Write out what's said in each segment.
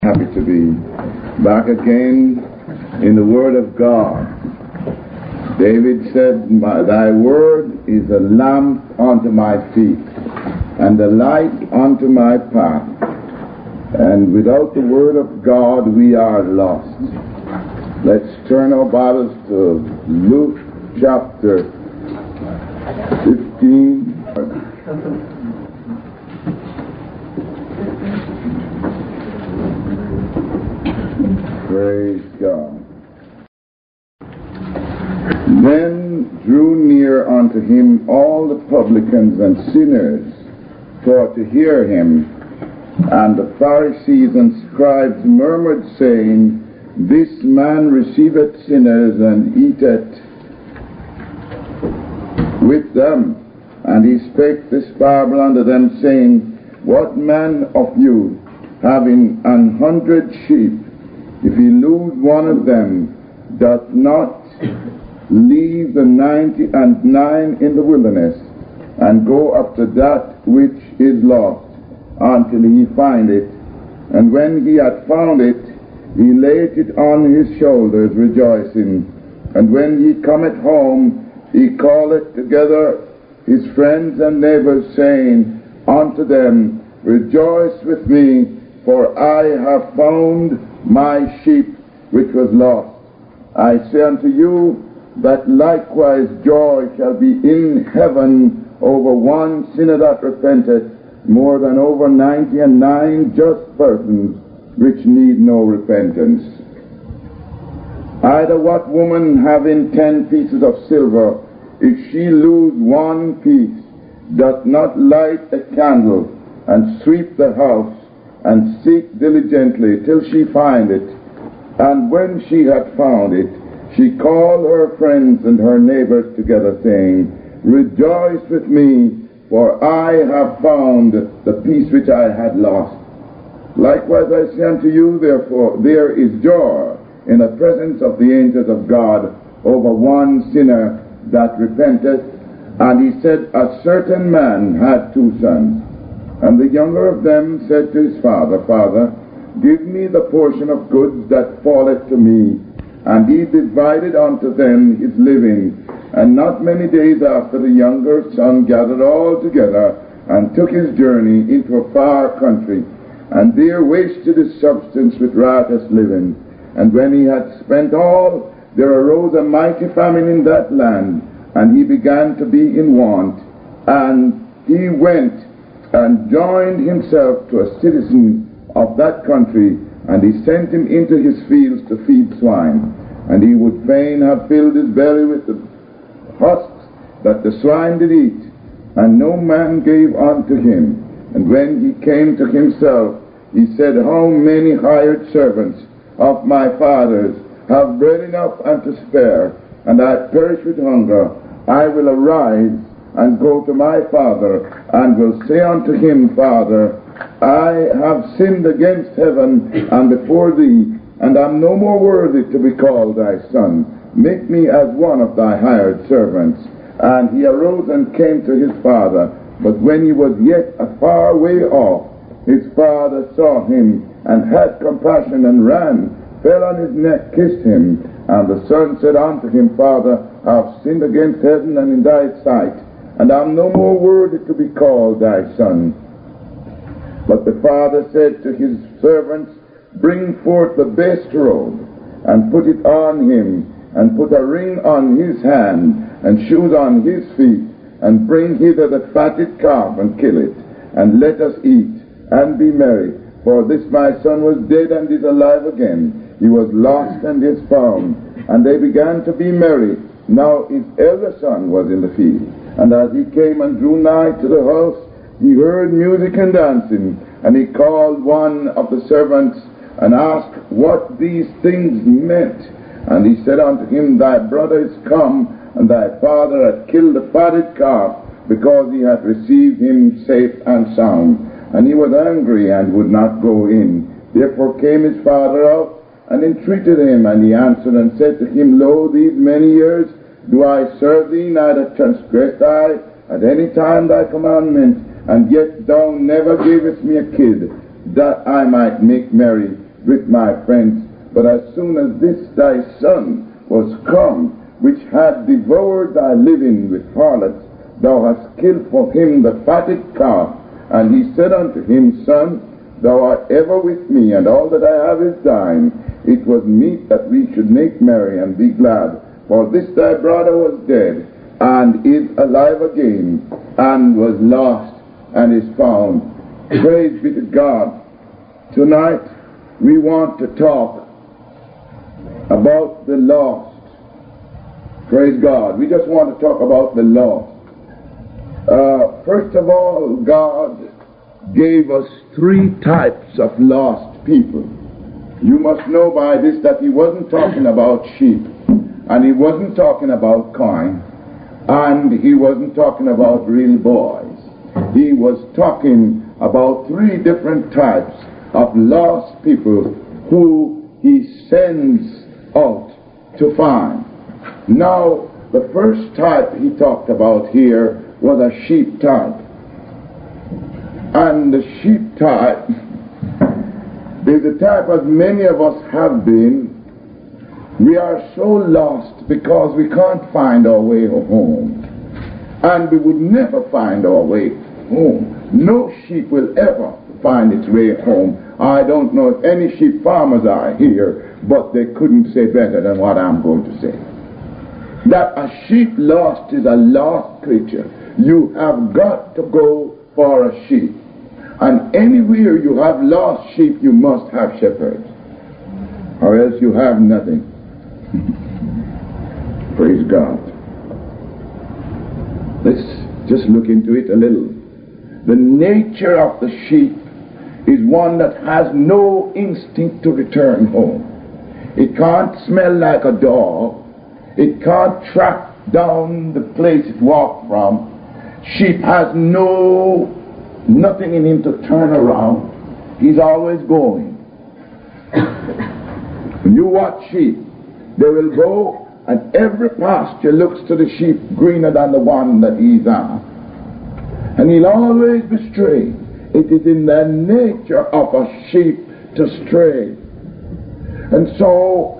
Happy to be back again in the Word of God. David said, Thy Word is a lamp unto my feet and a light unto my path. And without the Word of God, we are lost. Let's turn our Bibles to Luke chapter 15. Praise God. Then drew near unto him all the publicans and sinners for to hear him. And the Pharisees and scribes murmured, saying, This man receiveth sinners and eateth with them. And he spake this parable unto them, saying, What man of you, having 100 sheep, if he lose one of them, doth not leave the 99 in the wilderness, and go after that which is lost, until he find it? And when he had found it, he laid it on his shoulders, rejoicing. And when he cometh home, he calleth together his friends and neighbors, saying unto them, Rejoice with me, for I have found my sheep which was lost. I say unto you that likewise joy shall be in heaven over one sinner that repenteth, more than over 99 just persons which need no repentance. Either what woman having 10 pieces of silver, if she lose one piece, doth not light a candle, and sweep the house, and seek diligently till she find it? And when she had found it, she called her friends and her neighbors together, saying, Rejoice with me, for I have found the piece which I had lost. Likewise I say unto you, therefore, there is joy in the presence of the angels of God over one sinner that repenteth. And he said, A certain man had 2 sons. And the younger of them said to his father, Father, give me the portion of goods that falleth to me. And he divided unto them his living. And not many days after, the younger son gathered all together, and took his journey into a far country, and there wasted his substance with riotous living. And when he had spent all, there arose a mighty famine in that land, and he began to be in want. And he went and joined himself to a citizen of that country, and he sent him into his fields to feed swine. And he would fain have filled his belly with the husks that the swine did eat, and no man gave unto him. And when he came to himself, he said, How many hired servants of my father's have bread enough and to spare, and I perish with hunger? I will arise and go to my father, and will say unto him, Father, I have sinned against heaven and before thee, and am no more worthy to be called thy son. Make me as one of thy hired servants. And he arose and came to his father. But when he was yet a far way off, his father saw him, and had compassion, and ran, fell on his neck, kissed him. And the son said unto him, Father, I have sinned against heaven and in thy sight, and am no more worthy to be called thy son. But the father said to his servants, Bring forth the best robe, and put it on him, and put a ring on his hand, and shoes on his feet, and bring hither the fatted calf, and kill it, and let us eat, and be merry. For this my son was dead, and is alive again. He was lost, and is found. And they began to be merry. Now his elder son was in the field. And as he came and drew nigh to the house, he heard music and dancing. And he called one of the servants, and asked what these things meant. And he said unto him, Thy brother is come, and thy father hath killed the fatted calf, because he hath received him safe and sound. And he was angry, and would not go in. Therefore came his father out, and entreated him. And he answered and said to him, Lo, these many years do I serve thee, neither transgressed I at any time thy commandment, and yet thou never gavest me a kid, that I might make merry. with my friends. But as soon as this thy son was come, which had devoured thy living with harlots, thou hast killed for him the fatted calf. And he said unto him, Son, thou art ever with me, and all that I have is thine. It was meet that we should make merry and be glad. For this thy brother was dead, and is alive again, and was lost, and is found. Praise be to God. Tonight we want to talk about the lost. Praise God. We just want to talk about the lost. First of all, God gave us three types of lost people. You must know by this that he wasn't talking about sheep, and he wasn't talking about coin, and he wasn't talking about real boys. He was talking about three different types of lost people who he sends out to find. Now, the first type he talked about here was a sheep type. And the sheep type is the type as many of us have been. We are so lost because we can't find our way home. And we would never find our way home. No sheep will ever find its way home. I don't know if any sheep farmers are here, but they couldn't say better than what I'm going to say. That a sheep lost is a lost creature. You have got to go for a sheep. And anywhere you have lost sheep, you must have shepherds, or else you have nothing. Praise God. Let's just look into it a little. The nature of the sheep is one that has no instinct to return home. It can't smell like a dog. It can't track down the place it walked from. Sheep has nothing in him to turn around. He's always going. When you watch sheep, they will go, and every pasture looks to the sheep greener than the one that he's on. And he'll always be straying. It is in the nature of a sheep to stray. And so,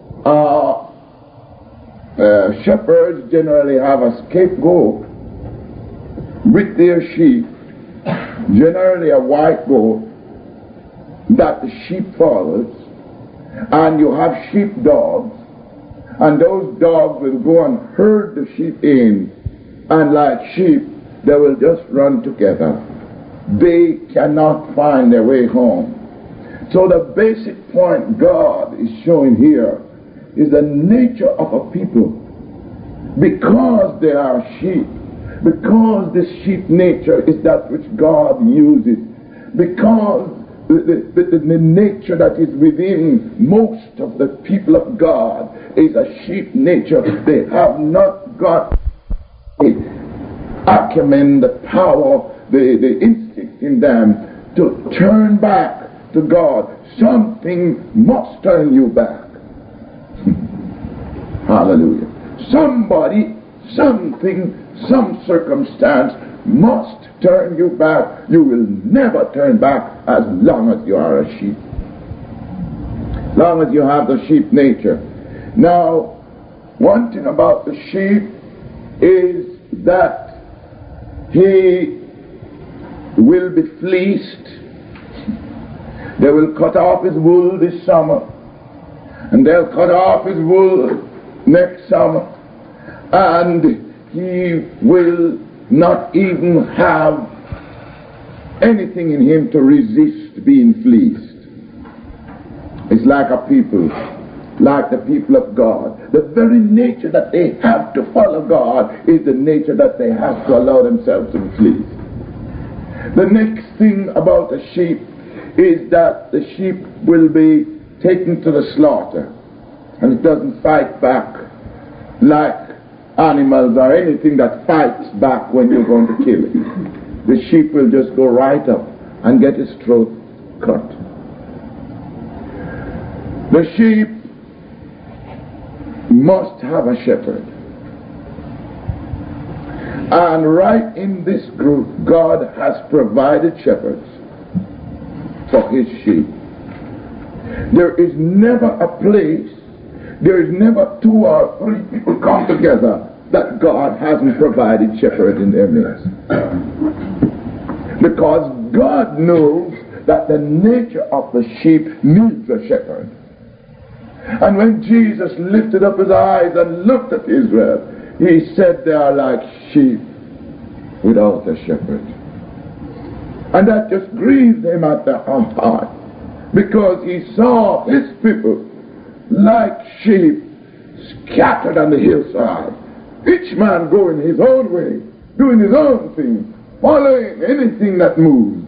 shepherds generally have a scapegoat with their sheep, generally a white goat that the sheep follows, and you have sheep dogs, and those dogs will go and herd the sheep in, and like sheep they will just run together. They cannot find their way home. So the basic point God is showing here is the nature of a people. Because they are sheep, because this sheep nature is that which God uses, because the nature that is within most of the people of God is a sheep nature, they have not got the acumen, the power, the instinct in them to turn back to God. Something must turn you back. Hallelujah. Somebody, something, some circumstance must turn you back. You will never turn back as long as you are a sheep. Long as you have the sheep nature. Now, one thing about the sheep is that he will be fleeced. They will cut off his wool this summer, and they'll cut off his wool next summer, and he will not even have anything in him to resist being fleeced. It's like a people, like the people of God. The very nature that they have to follow God is the nature that they have to allow themselves to be fleeced. The next thing about the sheep is that the sheep will be taken to the slaughter, and it doesn't fight back like animals or anything that fights back when you're going to kill it. The sheep will just go right up and get his throat cut. The sheep must have a shepherd. And right in this group, God has provided shepherds for his sheep. There is never a place, there is never 2 or 3 people come together that God hasn't provided shepherds in their midst. Because God knows that the nature of the sheep needs a shepherd. And when Jesus lifted up his eyes and looked at Israel, he said they are like sheep without a shepherd. And that just grieved him at the heart, because he saw his people like sheep scattered on the hillside, each man going his own way, doing his own thing, following anything that moves,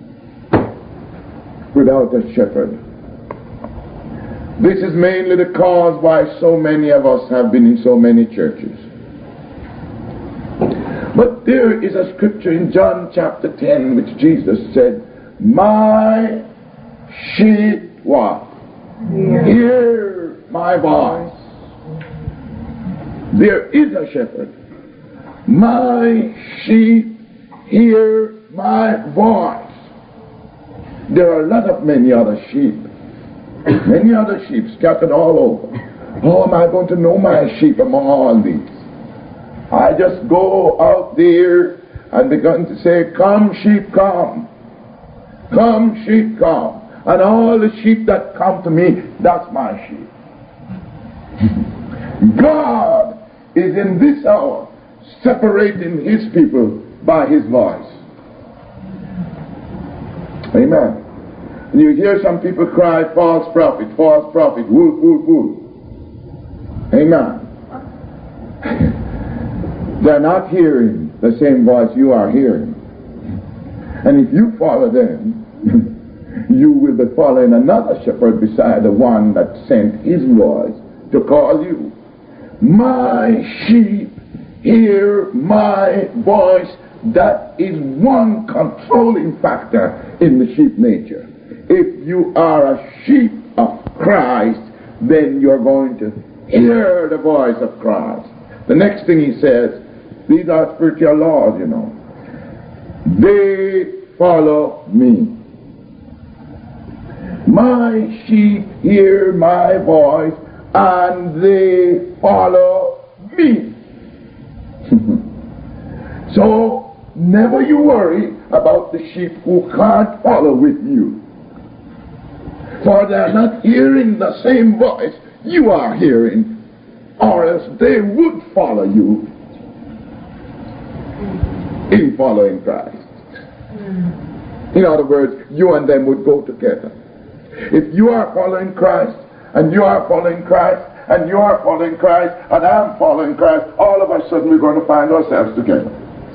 without a shepherd. This is mainly the cause why so many of us have been in so many churches. But there is a scripture in John chapter 10 which Jesus said, "My sheep," what? Hear my voice. There is a shepherd. My sheep hear my voice. There are a lot of many other sheep. Many other sheep scattered all over. How am I going to know my sheep among all these? I just go out there and begin to say, "Come, sheep, come. Come, sheep, come." And all the sheep that come to me, that's my sheep. God is in this hour separating his people by his voice. Amen. And you hear some people cry, false prophet, wolf, wolf, wolf. Amen. They're not hearing the same voice you are hearing. And if you follow them, you will be following another shepherd beside the one that sent his voice to call you. My sheep hear my voice. That is one controlling factor in the sheep nature. If you are a sheep of Christ, then you're going to hear the voice of Christ. The next thing he says, these are spiritual laws, you know. They follow me. My sheep hear my voice and they follow me. So never you worry about the sheep who can't follow with you, for they're not hearing the same voice you are hearing, or else they would follow you in following Christ. In other words, you and them would go together. If you are following Christ, and you are following Christ, and you are following Christ, and I'm following Christ, all of a sudden we're going to find ourselves together.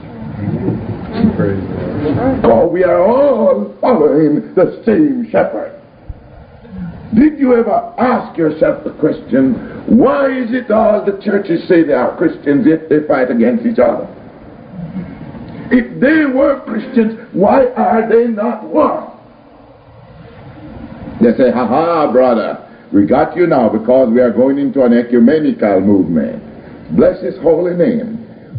For we are all following the same shepherd. Did you ever ask yourself the question, why is it all the churches say they are Christians yet they fight against each other? If they were Christians, why are they not one? They say, "Ha, brother, we got you now because we are going into an ecumenical movement." Bless his holy name.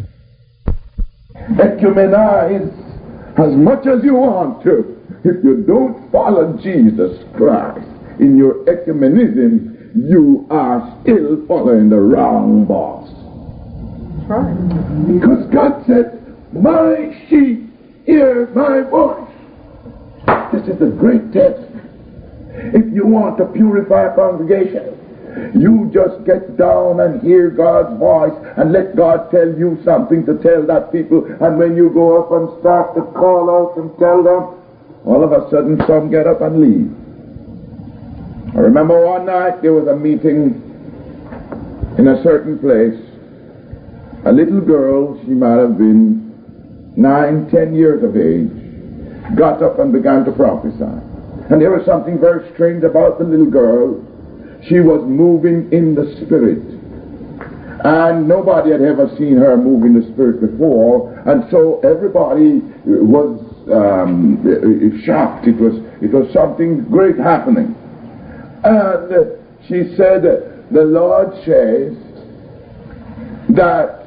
Ecumenize as much as you want to. If you don't follow Jesus Christ in your ecumenism, you are still following the wrong boss. Right. Because God said, "My sheep hear my voice." This is the great test. If you want to purify a congregation, you just get down and hear God's voice and let God tell you something to tell that people. And when you go up and start to call out and tell them, all of a sudden some get up and leave. I remember one night there was a meeting in a certain place. A little girl, she might have been 9, 10 years of age, got up and began to prophesy. And there was something very strange about the little girl. She was moving in the Spirit. And nobody had ever seen her move in the Spirit before. And so everybody was shocked. It was something great happening. And she said, "The Lord says that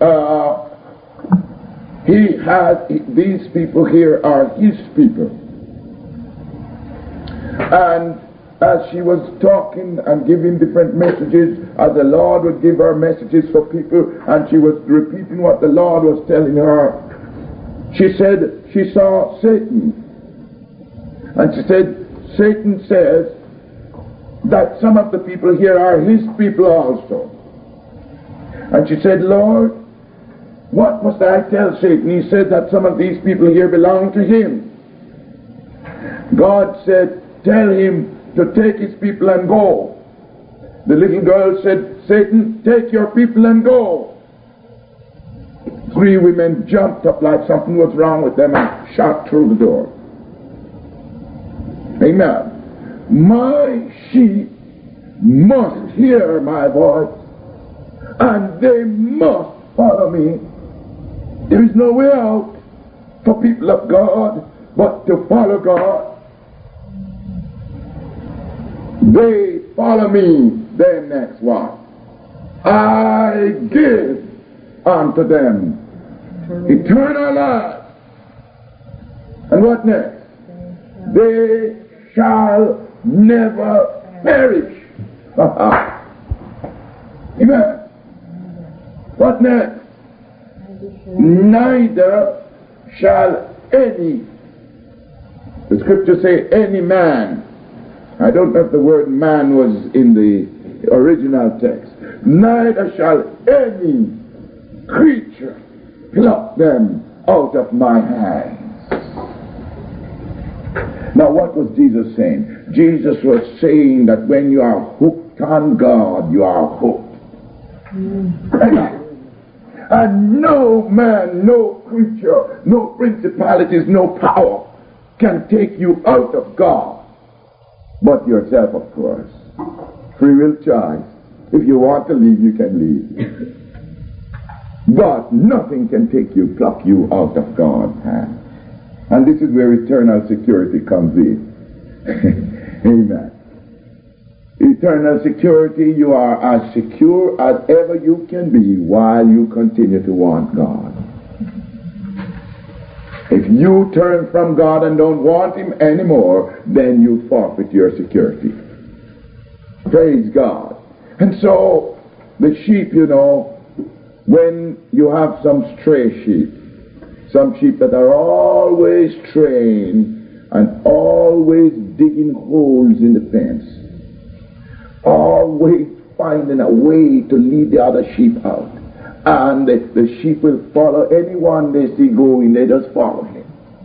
He has, these people here are His people. And as she was talking and giving different messages, as the Lord would give her messages for people, and she was repeating what the Lord was telling her, she said she saw Satan. And she said, Satan says that some of the people here are his people also. And she said, Lord, what must I tell Satan? He said that some of these people here belong to him. God said, tell him to take his people and go. The little girl said, Satan, take your people and go. 3 women jumped up like something was wrong with them and shot through the door. Amen. My sheep must hear my voice, and they must follow me. There is no way out for people of God but to follow God. They follow me. Then next one. I give unto them eternal life. And what next? They shall never perish. Amen. What next? Neither shall any, the scriptures say any man. I don't know if the word man was in the original text. Neither shall any creature pluck them out of my hands. Now what was Jesus saying? Jesus was saying that when you are hooked on God, you are hooked. And no man, no creature, no principalities, no power can take you out of God. But yourself, of course. Free will choice. If you want to leave, you can leave. But nothing can take you, pluck you out of God's hand. And this is where eternal security comes in. Amen. Eternal security, you are as secure as ever you can be while you continue to want God. If you turn from God and don't want him anymore, then you forfeit your security. Praise God. And so, the sheep, you know, when you have some stray sheep, some sheep that are always straying and always digging holes in the fence, always finding a way to lead the other sheep out. And the sheep will follow anyone they see going, they just follow him.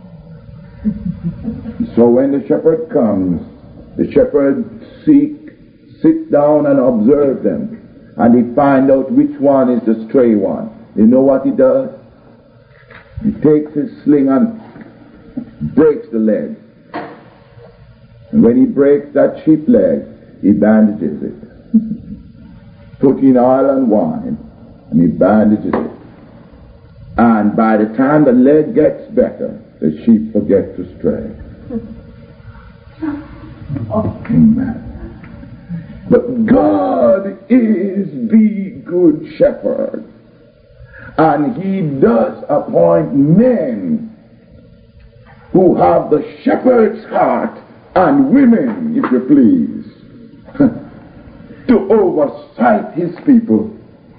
So when the shepherd comes, the shepherd sits down and observes them, and he finds out which one is the stray one. You know what he does? He takes his sling and breaks the leg. And when he breaks that sheep leg, he bandages it. Put in oil and wine, and he bandages it. And by the time the leg gets better, the sheep forget to stray. Amen. But God is the good shepherd, and he does appoint men who have the shepherd's heart, and women, if you please, to oversight his people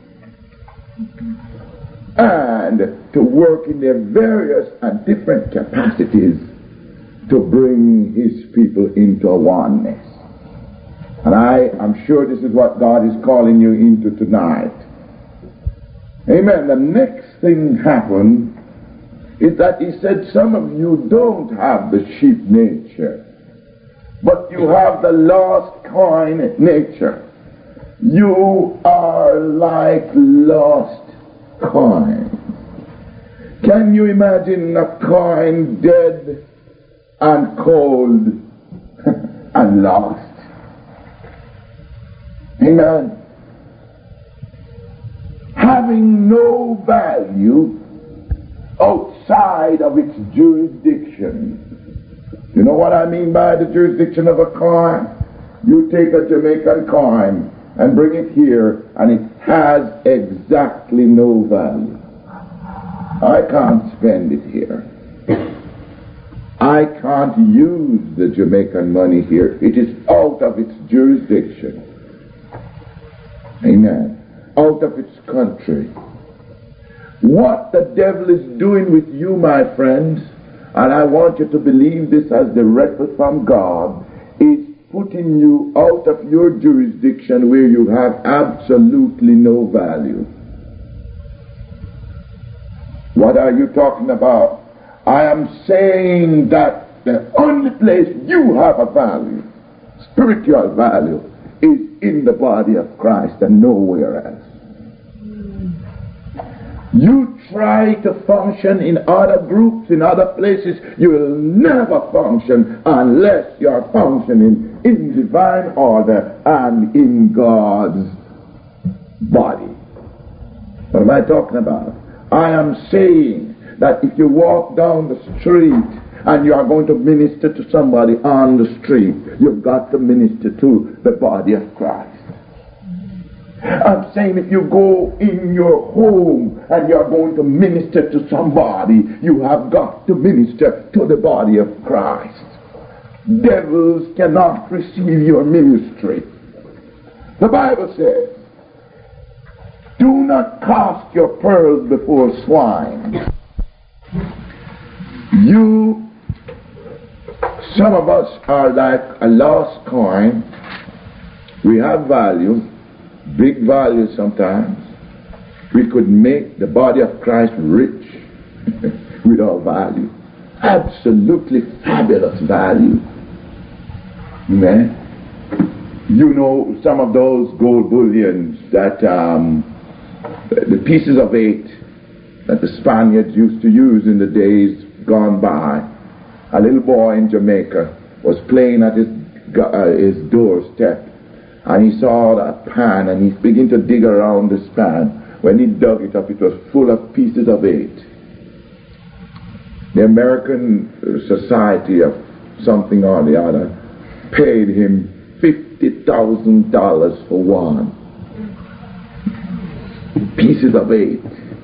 and to work in their various and different capacities to bring his people into oneness. And I am sure this is what God is calling you into tonight. Amen. The next thing happened is that he said, some of you don't have the sheep nature, but you have the lost coin nature. You are like lost coin. Can you imagine a coin dead and cold and lost? Amen. Having no value outside of its jurisdiction. You know what I mean by the jurisdiction of a coin? You take a Jamaican coin and bring it here, and it has exactly no value. I can't spend it here. I can't use the Jamaican money here. It is out of its jurisdiction. Amen. Out of its country. What the devil is doing with you, my friends, and I want you to believe this as directly from God, is putting you out of your jurisdiction where you have absolutely no value. What are you talking about? I am saying that the only place you have a value, spiritual value, is in the body of Christ and nowhere else. You try to function in other groups, in other places, you will never function unless you are functioning in divine order and in God's body. What am I talking about? I am saying that if you walk down the street and you are going to minister to somebody on the street, you've got to minister to the body of Christ. I'm saying if you go in your home and you're going to minister to somebody, you have got to minister to the body of Christ. Devils cannot receive your ministry. The Bible says, do not cast your pearls before swine. Some of us are like a lost coin. We have value, big value sometimes. We could make the body of Christ rich with our value. Absolutely fabulous value. Amen. You know, some of those gold bullions that the pieces of 8 that the Spaniards used to use in the days gone by. A little boy in Jamaica was playing at his doorstep, and he saw that pan, and he began to dig around this pan. When he dug it up, it was full of pieces of 8. The American Society of something or the other paid him $50,000 for one. Pieces of 8.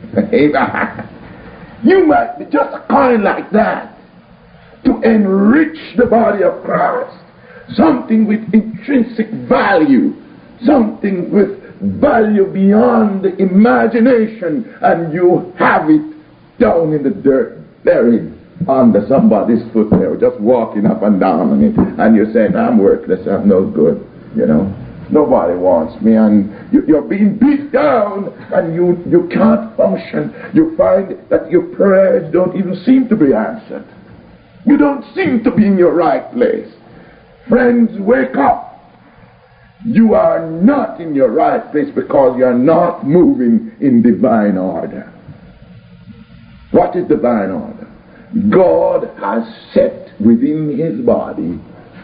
You might be just a coin like that to enrich the body of Christ. Something with intrinsic value. Something with value beyond the imagination, and you have it down in the dirt, buried under somebody's foot there, just walking up and down on it, and you're saying, I'm worthless, I'm no good, you know. Nobody wants me, and you're being beat down, and you can't function. You find that your prayers don't even seem to be answered. You don't seem to be in your right place. Friends, wake up. You are not in your right place because you are not moving in divine order. What is divine order? God has set within his body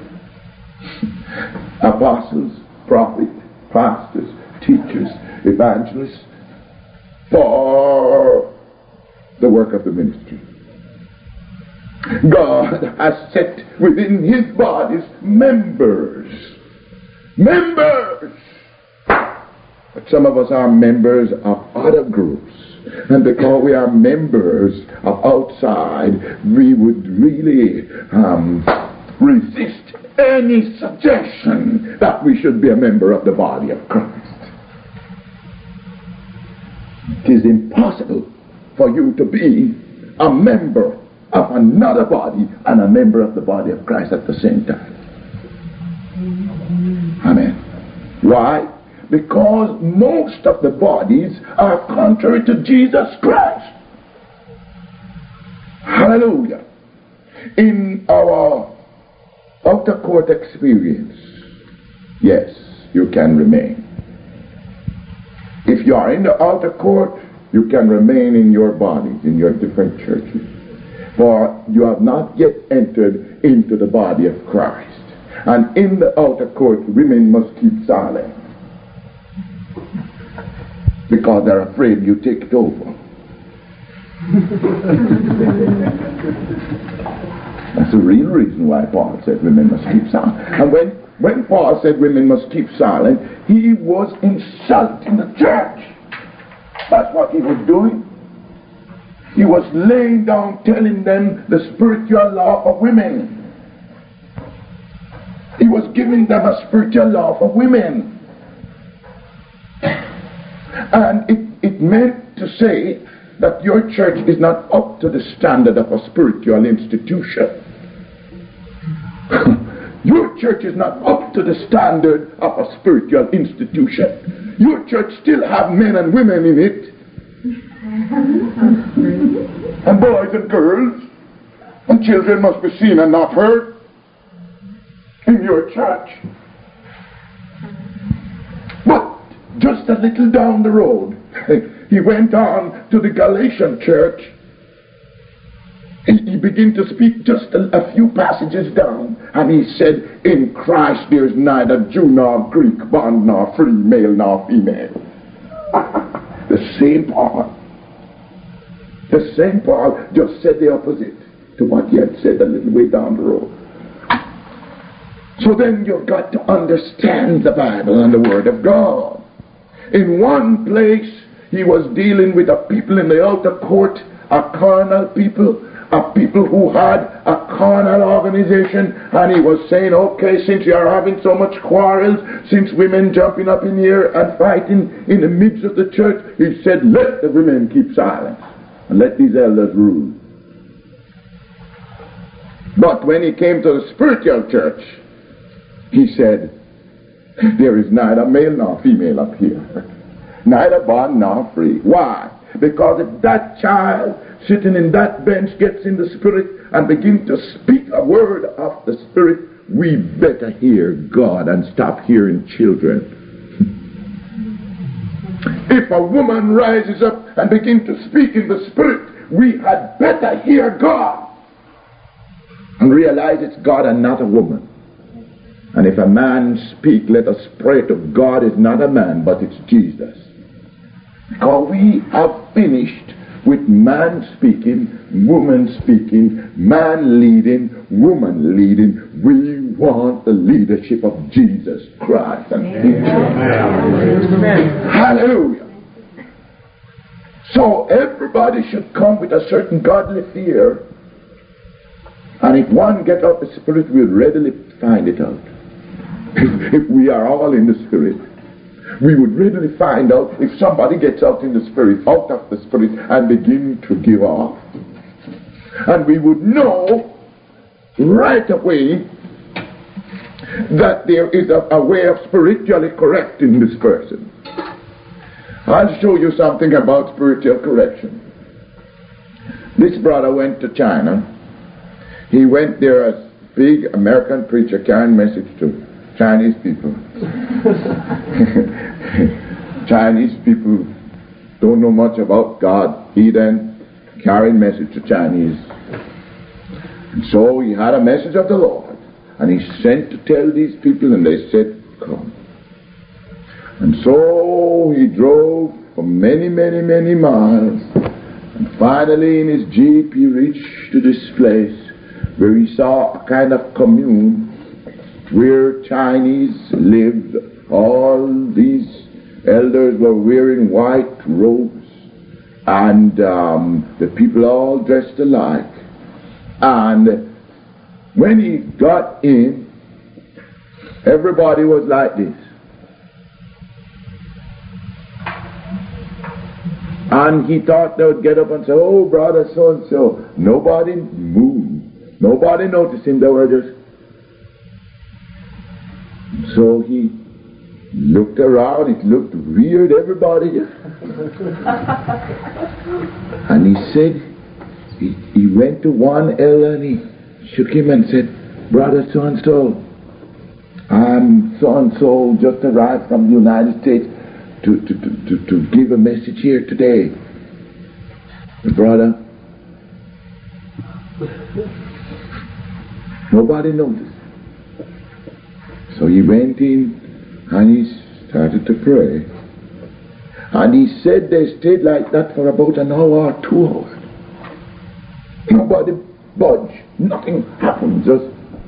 apostles, prophets, pastors, teachers, evangelists for the work of the ministry. God has set within his bodies members. Members! But some of us are members of other groups. And because we are members of outside, we would really resist any suggestion that we should be a member of the body of Christ. It is impossible for you to be a member of another body and a member of the body of Christ at the same time. Amen. Why? Because most of the bodies are contrary to Jesus Christ. Hallelujah. In our outer court experience, yes, you can remain. If you are in the outer court, you can remain in your bodies, in your different churches. For you have not yet entered into the body of Christ. And in the outer court, women must keep silent, because they're afraid you take it over. That's the real reason why Paul said women must keep silent. And when Paul said women must keep silent, he was insulting the church. That's what he was doing. He was laying down telling them the spiritual law of women. He was giving them a spiritual law for women. And it meant to say that your church is not up to the standard of a spiritual institution. Your church is not up to the standard of a spiritual institution. Your church still have men and women in it. And boys and girls. And children must be seen and not heard in your church. But just a little down the road, he went on to the Galatian church. He began to speak just a few passages down, and he said, in Christ there is neither Jew nor Greek, bond nor free, male nor female. The same Paul just said the opposite to what he had said a little way down the road. So then you've got to understand the Bible and the Word of God. In one place, he was dealing with a people in the outer court, a carnal people, a people who had a carnal organization, and he was saying, okay, since you are having so much quarrels, since women jumping up in here and fighting in the midst of the church, he said, let the women keep silent and let these elders rule. But when he came to the spiritual church, he said, there is neither male nor female up here, neither bond nor free. Why? Because if that child sitting in that bench gets in the Spirit and begins to speak a word of the Spirit, we better hear God and stop hearing children. If a woman rises up and begins to speak in the Spirit, we had better hear God and realize it's God and not a woman. And if a man speak, let us pray to God is not a man, but it's Jesus. Because we have finished with man speaking, woman speaking, man leading, woman leading. We want the leadership of Jesus Christ. And hallelujah. So everybody should come with a certain godly fear. And if one gets out the Spirit, we'll readily find it out. If we are all in the Spirit, we would readily find out if somebody gets out in the Spirit, out of the Spirit, and begin to give off. And we would know right away that there is a way of spiritually correcting this person. I'll show you something about spiritual correction. This brother went to China. He went there as a big American preacher carrying message to Chinese people. Chinese people don't know much about God. He then carried message to Chinese. And so he had a message of the Lord. And he sent to tell these people, and they said, come. And so he drove for many, many, many miles. And finally in his jeep he reached to this place where he saw a kind of commune where Chinese lived. All these elders were wearing white robes, and the people all dressed alike. And when he got in, everybody was like this. And he thought they would get up and say, oh, brother so-and-so. Nobody moved. Nobody noticed him. They were just... So he looked around. It looked weird, everybody. And he said, he went to one elder and he shook him and said, brother so-and-so, I'm so-and-so, just arrived from the United States to give a message here today. The brother, nobody noticed. So he went in and he started to pray. And he said they stayed like that for about an hour or 2 hours. Nobody budged. Nothing happened. Just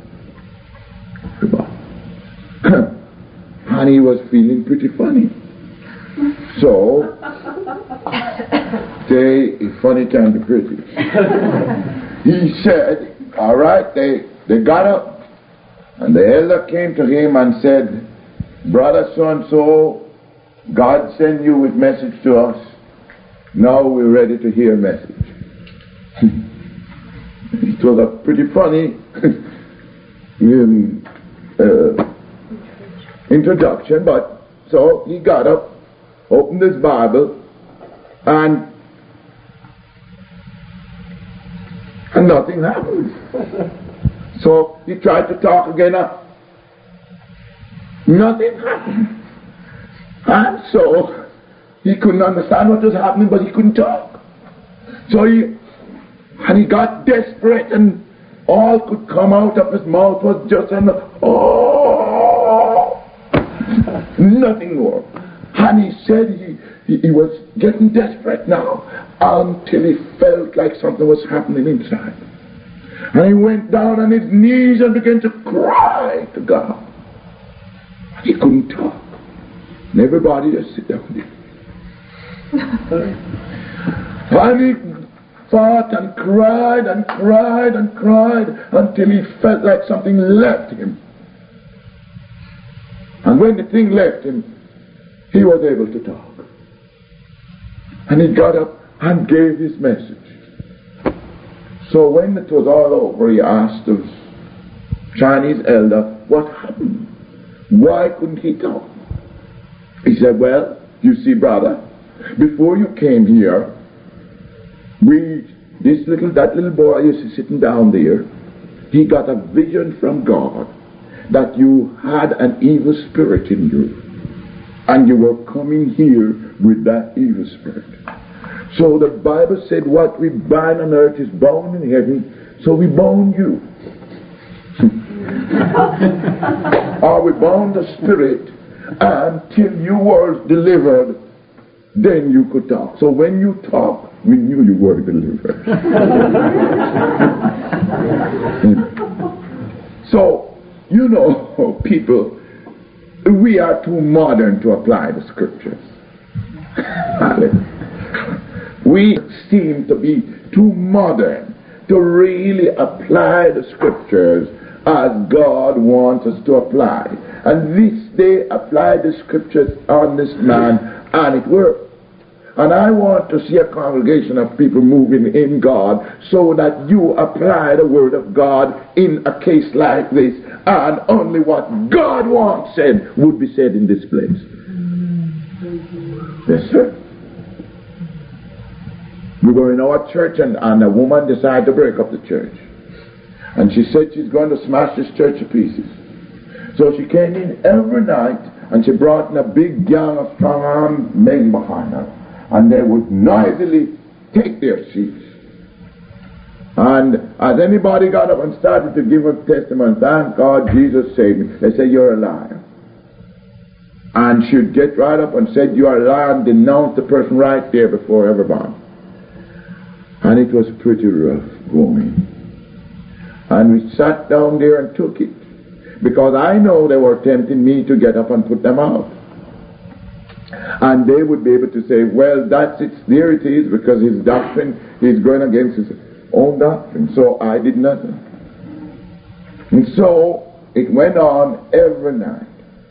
and he was feeling pretty funny. So Say, it's funny can be pretty. He said, all right, they got up, and the elder came to him and said, Brother so-and-so, God sent you with message to us. Now we're ready to hear message. It was a pretty funny introduction, but so he got up, opened his Bible, and nothing happened. So he tried to talk again. Nothing happened. And so he couldn't understand what was happening, but he couldn't talk. So he got desperate, and all could come out of his mouth was just oh, nothing more. And he said he was getting desperate now until he felt like something was happening inside. And he went down on his knees and began to cry to God. He couldn't talk. And everybody just sit down there. And he fought and cried and cried and cried until he felt like something left him. And when the thing left him, he was able to talk. And he got up and gave his message. So when it was all over, he asked the Chinese elder, what happened? Why couldn't he talk? He said, well, you see, brother, before you came here, that little boy used to sitting down there, he got a vision from God that you had an evil spirit in you. And you were coming here with that evil spirit. So the Bible said what we bind on earth is bound in heaven, so we bound you. Or we bound the spirit until you were delivered, then you could talk. So when you talk, we knew you were delivered. So, you know, people, we are too modern to apply the scriptures. We seem to be too modern to really apply the scriptures as God wants us to apply. And this day applied the scriptures on this man, and it worked. And I want to see a congregation of people moving in God so that you apply the word of God in a case like this, and only what God wants said would be said in this place. Yes, sir. We were in our church, and a woman decided to break up the church. And she said she's going to smash this church to pieces. So she came in every night, and she brought in a big gang of strong-armed men behind her. And they would noisily take their seats. And as anybody got up and started to give a testimony, thank God Jesus saved me, they say, you're a liar. And she'd get right up and said, you are a liar, and denounce the person right there before everybody. And it was pretty rough going. And we sat down there and took it, because I know they were tempting me to get up and put them out. And they would be able to say, well, that's it, there it is, because his doctrine is going against his own doctrine. So I did nothing. And so it went on every night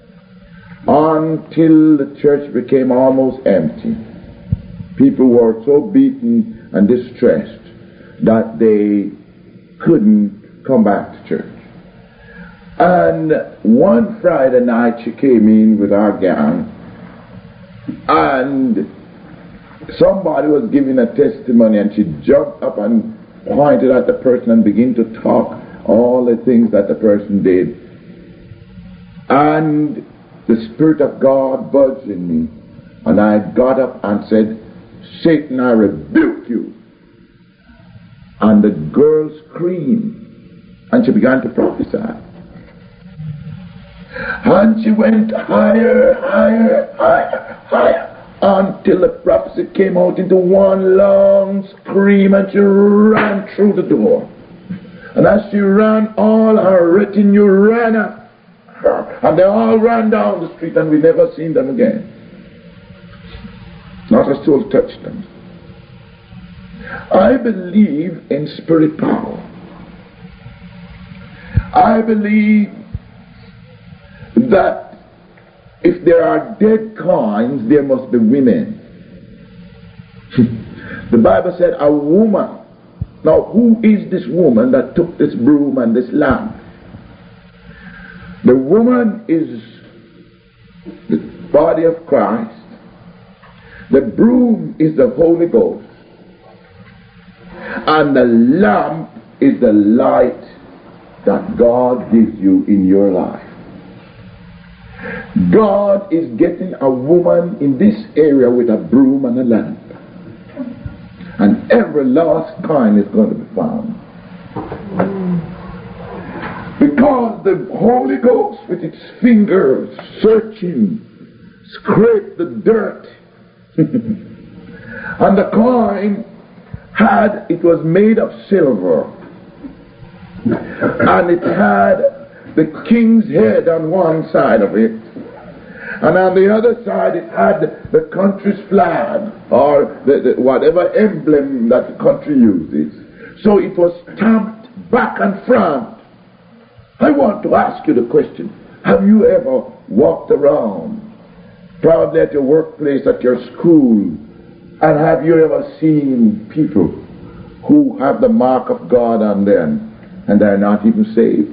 until the church became almost empty. People were so beaten and distressed that they couldn't come back to church. And one Friday night she came in with our gang, and somebody was giving a testimony, and she jumped up and pointed at the person and began to talk all the things that the person did. And the Spirit of God buzzed in me, and I got up and said, Satan, I rebuke you. And the girl screamed, and she began to prophesy. And she went higher, higher, higher, higher, until the prophecy came out into one long scream, and she ran through the door. And as she ran, all her retinue ran after her, and they all ran down the street, and we never seen them again. Not a soul touched them. I believe in spirit power. I believe that if there are dead coins, there must be women. The Bible said a woman. Now, who is this woman that took this broom and this lamp? The woman is the body of Christ. The broom is the Holy Ghost. And the lamp is the light that God gives you in your life. God is getting a woman in this area with a broom and a lamp. And every last coin is going to be found. Because the Holy Ghost with its fingers searching, scraped the dirt. And the coin it was made of silver. And it had the king's head on one side of it. And on the other side it had the country's flag, or the whatever emblem that the country uses. So it was stamped back and front. I want to ask you the question, have you ever walked around, probably at your workplace, at your school, and have you ever seen people who have the mark of God on them and they're not even saved?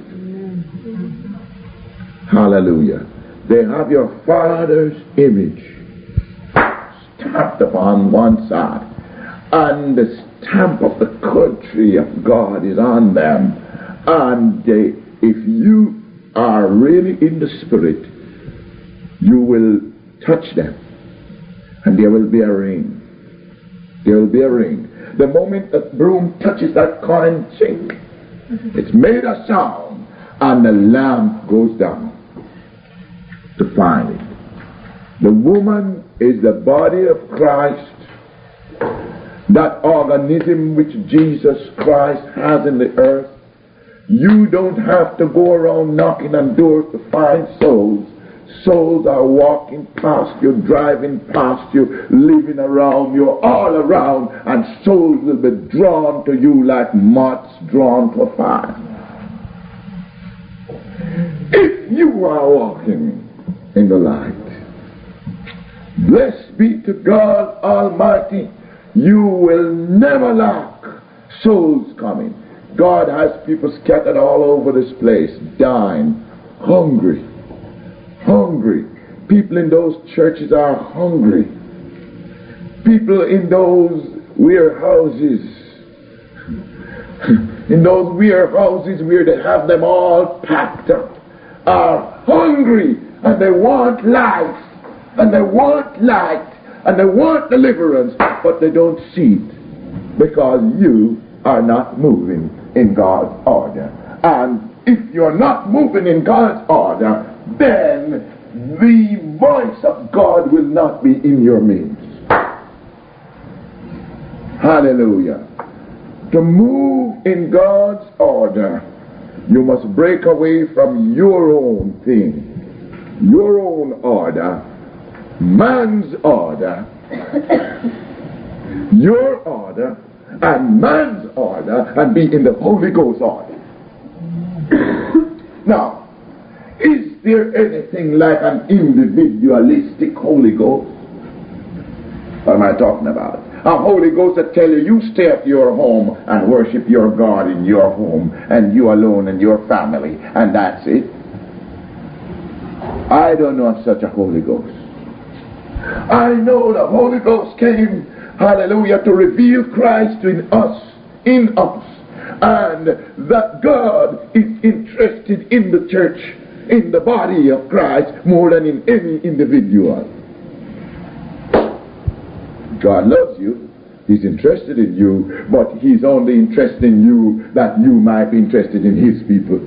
Hallelujah. They have your Father's image stamped upon one side, and the stamp of the country of God is on them. And if you are really in the Spirit, you will touch them, and there will be a ring. There will be a ring. The moment the broom touches that coin, chink, it's made a sound, and the lamp goes down to find it. The woman is the body of Christ, that organism which Jesus Christ has in the earth. You don't have to go around knocking on doors to find souls. Souls are walking past you, driving past you, living around you, all around, and souls will be drawn to you like moths drawn to a fire. If you are walking in the light, blessed be to God Almighty, you will never lack souls coming. God has people scattered all over this place, dying, hungry. People in those churches are hungry. People in those warehouses, where they have them all packed up, are hungry, and they want life, and they want light, and they want deliverance, but they don't see it because you are not moving in God's order. And if you're not moving in God's order, then the voice of God will not be in your midst. Hallelujah. To move in God's order, you must break away from your own thing, your own order, man's order, your order, and man's order, and be in the Holy Ghost order. Now, is there anything like an individualistic Holy Ghost? What am I talking about? A Holy Ghost that tell you stay at your home and worship your God in your home, and you alone and your family, and that's it. I don't know of such a Holy Ghost. I know the Holy Ghost came, hallelujah, to reveal Christ in us, and that God is interested in the church, in the body of Christ, more than in any individual. God loves you. He's interested in you, but He's only interested in you that you might be interested in His people.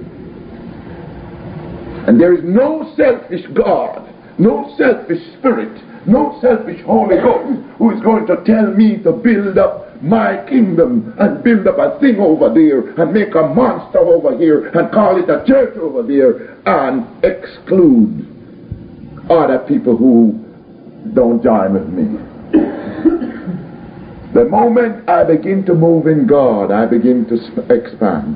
And there is no selfish God, no selfish spirit, no selfish Holy Ghost who is going to tell me to build up my kingdom and build up a thing over there and make a monster over here and call it a church over there and exclude other people who don't join with me. The moment I begin to move in God, I begin to expand.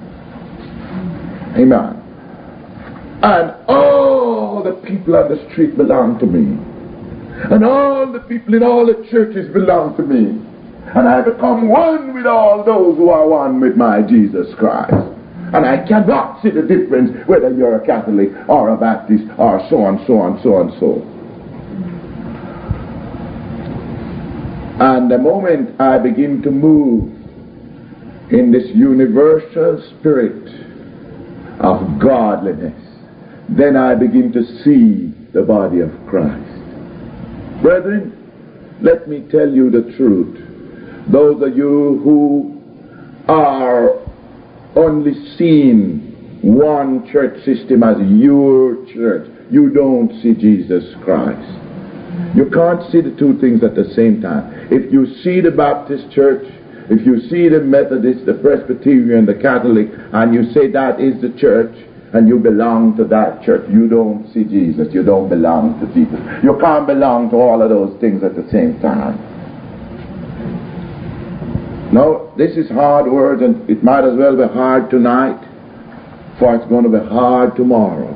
Amen. And all the people on the street belong to me. And all the people in all the churches belong to me. And I become one with all those who are one with my Jesus Christ. And I cannot see the difference whether you're a Catholic or a Baptist or so and so and so and so. And the moment I begin to move in this universal spirit of godliness, then I begin to see the body of Christ. Brethren, let me tell you the truth. Those of you who are only seeing one church system as your church, you don't see Jesus Christ. You can't see the two things at the same time. If you see the Baptist church, if you see the Methodist, the Presbyterian, the Catholic, and you say that is the church, and you belong to that church, you don't see Jesus. You don't belong to Jesus. You can't belong to all of those things at the same time. No, this is hard words, and it might as well be hard tonight, for it's going to be hard tomorrow.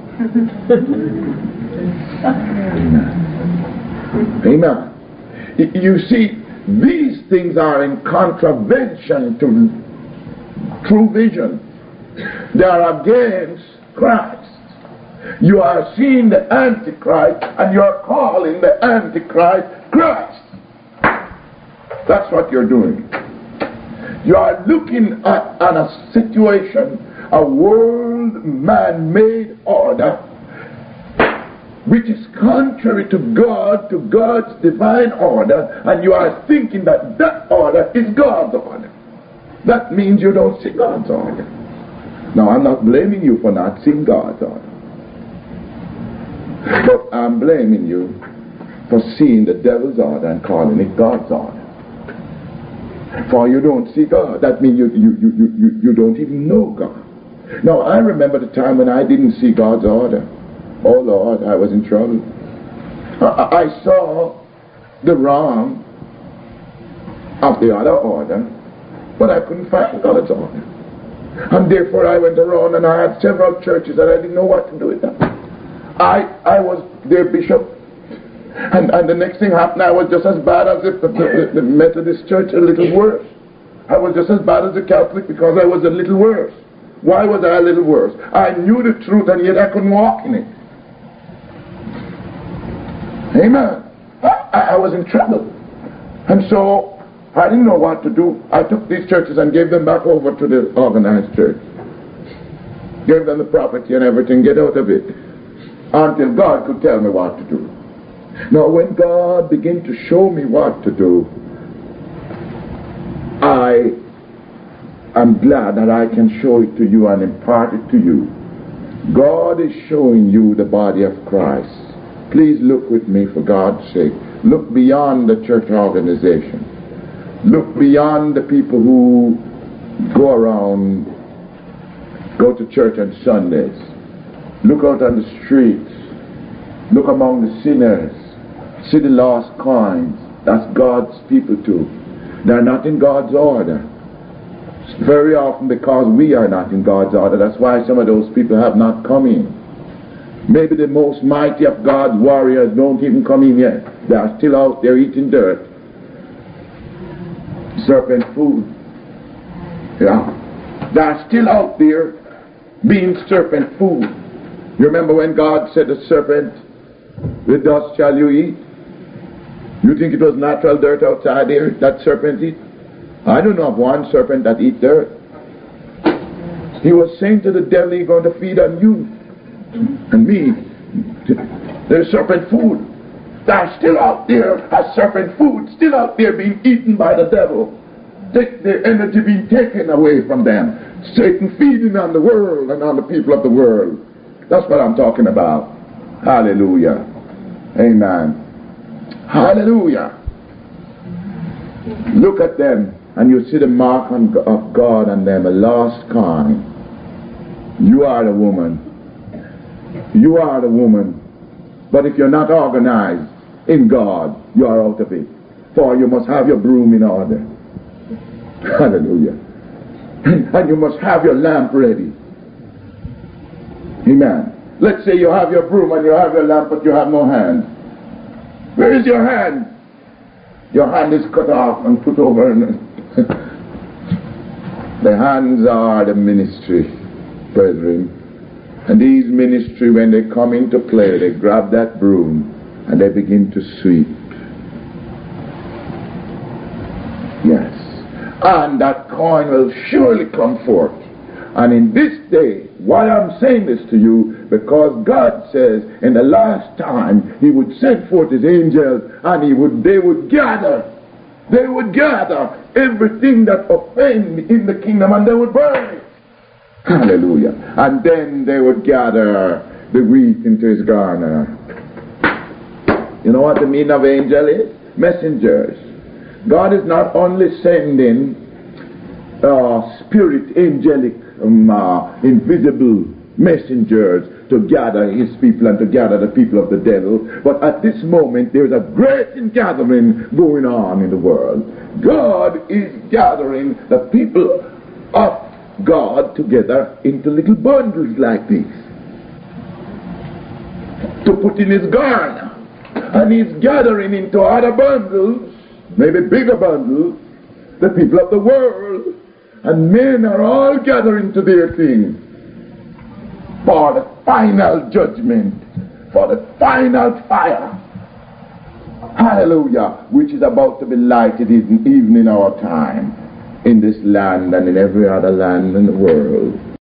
Amen. You see, these things are in contravention to true vision. They are against Christ. You are seeing the Antichrist and you are calling the Antichrist Christ. That's what you're doing. You are looking at a situation, a world man-made order, which is contrary to God, to God's divine order, and you are thinking that that order is God's order. That means you don't see God's order. Now, I'm not blaming you for not seeing God's order, but I'm blaming you for seeing the devil's order and calling it God's order. For you don't see God. That means you don't even know God. Now, I remember the time when I didn't see God's order. Oh Lord, I was in trouble. I saw the wrong of the other order, but I couldn't find God's order. And therefore I went around and I had several churches and I didn't know what to do with them. I was their bishop, and the next thing happened, I was just as bad as if the Methodist church, a little worse. I was just as bad as the Catholic because I was a little worse. Why was I a little worse? I knew the truth and yet I couldn't walk in it. Amen. I was in trouble. And so I didn't know what to do. I took these churches and gave them back over to the organized church. Gave them the property and everything, get out of it. Until God could tell me what to do. Now when God began to show me what to do, I am glad that I can show it to you and impart it to you. God is showing you the body of Christ. Please look with me for God's sake. Look beyond the church organization. Look beyond the people who go around, go to church on Sundays. Look out on the streets. Look among the sinners. See the lost coins. That's God's people too. They're not in God's order. It's very often because we are not in God's order. That's why some of those people have not come in. Maybe the most mighty of God's warriors don't even come in yet. They are still out there eating dirt. Serpent food. Yeah. They are still out there being serpent food. You remember when God said to the serpent, "With dust shall you eat"? You think it was natural dirt outside there that serpent eat? I don't know of one serpent that eat dirt. He was saying to the devil, he's going to feed on you and me. There's serpent food. They're still out there as serpent food, still out there being eaten by the devil. Their energy being taken away from them. Satan feeding on the world and on the people of the world. That's what I'm talking about. Hallelujah. Amen. Hallelujah. Look at them and you see the mark of God on them, a lost coin. You are the woman. You are the woman. But if you're not organized in God, you are out of it. For you must have your broom in order. Hallelujah. And you must have your lamp ready. Amen. Let's say you have your broom and you have your lamp, but you have no hand. Where is your hand? Your hand is cut off and put over. The hands are the ministry, brethren. And these ministry, when they come into play, they grab that broom and they begin to sweep. Yes. And that coin will surely come forth. And in this day, why I'm saying this to you, because God says in the last time He would send forth His angels and they would gather everything that offend in the kingdom and they would burn it. Hallelujah. And then they would gather the wheat into His garner. You know what the meaning of angel is? Messengers. God is not only sending spirit, angelic, invisible messengers to gather His people and to gather the people of the devil, but at this moment there is a great gathering going on in the world. God is gathering the people of God together into little bundles like this to put in His garner, and He's gathering into other bundles, maybe bigger bundles, the people of the world, and men are all gathering to their thing for the final judgment, for the final fire. Hallelujah, which is about to be lighted even in our time, in this land and in every other land in the world.